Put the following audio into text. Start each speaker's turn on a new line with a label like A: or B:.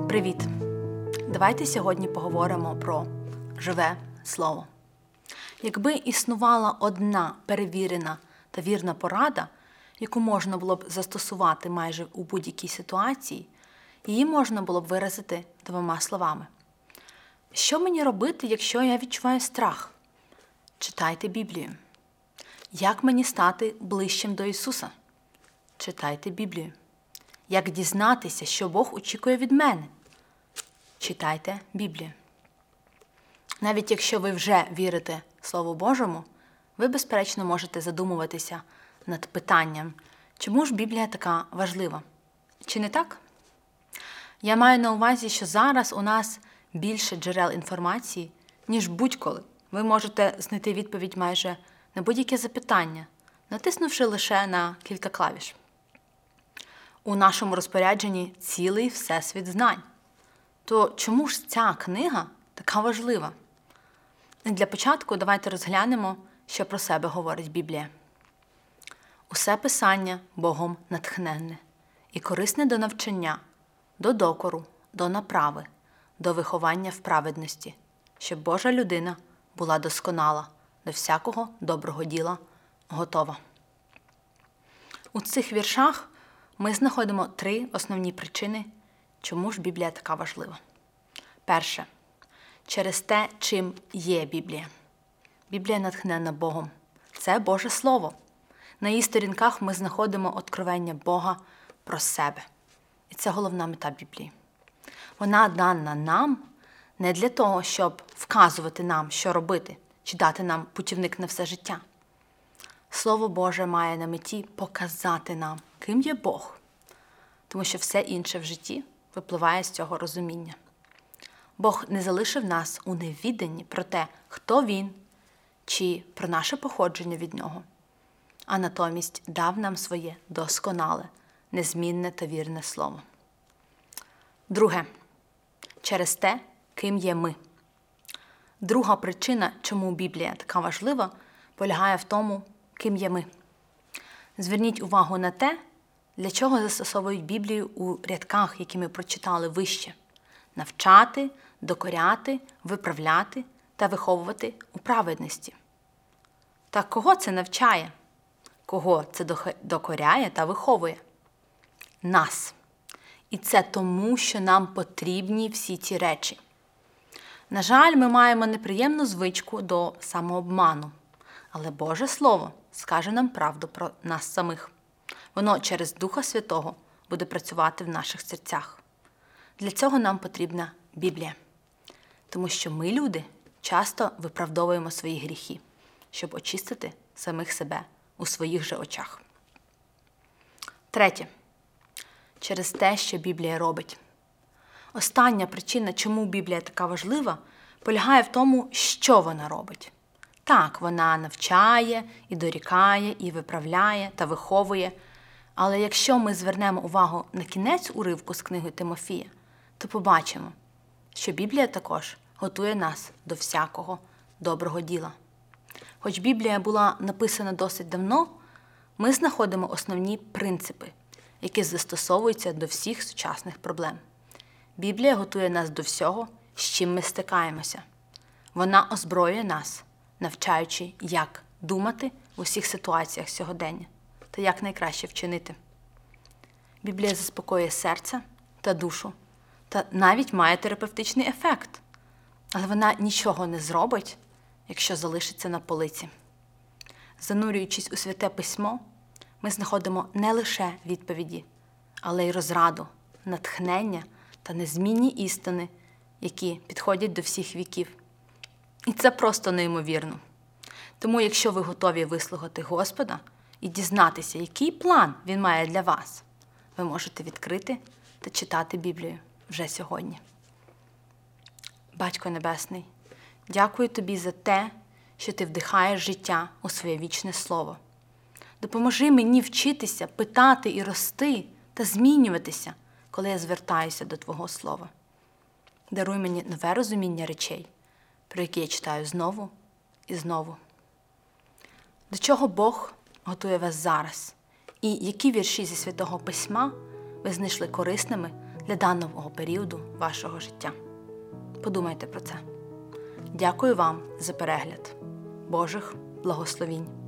A: Привіт! Давайте сьогодні поговоримо про живе слово. Якби існувала одна перевірена та вірна порада, яку можна було б застосувати майже у будь-якій ситуації, її можна було б виразити двома словами. Що мені робити, якщо я відчуваю страх? Читайте Біблію. Як мені стати ближчим до Ісуса? Читайте Біблію. Як дізнатися, що Бог очікує від мене? Читайте Біблію. Навіть якщо ви вже вірите Слову Божому, ви, безперечно, можете задумуватися над питанням, чому ж Біблія така важлива? Чи не так? Я маю на увазі, що зараз у нас більше джерел інформації, ніж будь-коли. Ви можете знайти відповідь майже на будь-яке запитання, натиснувши лише на кілька клавіш. У нашому розпорядженні цілий всесвіт знань. То чому ж ця книга така важлива? Для початку давайте розглянемо, що про себе говорить Біблія. Усе писання Богом натхненне і корисне до навчання, до докору, до направи, до виховання в праведності, щоб Божа людина була досконала, до всякого доброго діла готова. У цих віршах ми знаходимо 3 основні причини, чому ж Біблія така важлива. Перше. Через те, чим є Біблія. Біблія натхненна Богом. Це Боже Слово. На її сторінках ми знаходимо откровення Бога про себе. І це головна мета Біблії. Вона дана нам не для того, щоб вказувати нам, що робити, чи дати нам путівник на все життя. Слово Боже має на меті показати нам, ким є Бог, тому що все інше в житті випливає з цього розуміння. Бог не залишив нас у невіданні про те, хто Він, чи про наше походження від Нього, а натомість дав нам своє досконале, незмінне та вірне Слово. Друге. Через те, ким є ми. Друга причина, чому Біблія така важлива, полягає в тому, ким є ми. Зверніть увагу на те, для чого застосовують Біблію у рядках, які ми прочитали вище. Навчати, докоряти, виправляти та виховувати у праведності. Та кого це навчає? Кого це докоряє та виховує? Нас. І це тому, що нам потрібні всі ці речі. На жаль, ми маємо неприємну звичку до самообману. Але Боже Слово скаже нам правду про нас самих. Воно через Духа Святого буде працювати в наших серцях. Для цього нам потрібна Біблія. Тому що ми, люди, часто виправдовуємо свої гріхи, щоб очистити самих себе у своїх же очах. Третє. Через те, що Біблія робить. Остання причина, чому Біблія така важлива, полягає в тому, що вона робить. Так, вона навчає, і дорікає, і виправляє та виховує. Але якщо ми звернемо увагу на кінець уривку з книги Тимофія, то побачимо, що Біблія також готує нас до всякого доброго діла. Хоч Біблія була написана досить давно, ми знаходимо основні принципи, які застосовуються до всіх сучасних проблем. Біблія готує нас до всього, з чим ми стикаємося. Вона озброює нас, навчаючи, як думати в усіх ситуаціях сьогодення та як найкраще вчинити. Біблія заспокоює серце та душу, та навіть має терапевтичний ефект. Але вона нічого не зробить, якщо залишиться на полиці. Занурюючись у Святе Письмо, ми знаходимо не лише відповіді, але й розраду, натхнення та незмінні істини, які підходять до всіх віків. І це просто неймовірно. Тому, якщо ви готові вислухати Господа і дізнатися, який план Він має для вас, ви можете відкрити та читати Біблію вже сьогодні. Батько Небесний, дякую Тобі за те, що Ти вдихаєш життя у своє вічне Слово. Допоможи мені вчитися, питати і рости та змінюватися, коли я звертаюся до Твого Слова. Даруй мені нове розуміння речей, про які я читаю знову і знову. До чого Бог готує вас зараз? І які вірші зі Святого Письма ви знайшли корисними для даного періоду вашого життя. Подумайте про це. Дякую вам за перегляд. Божих благословінь!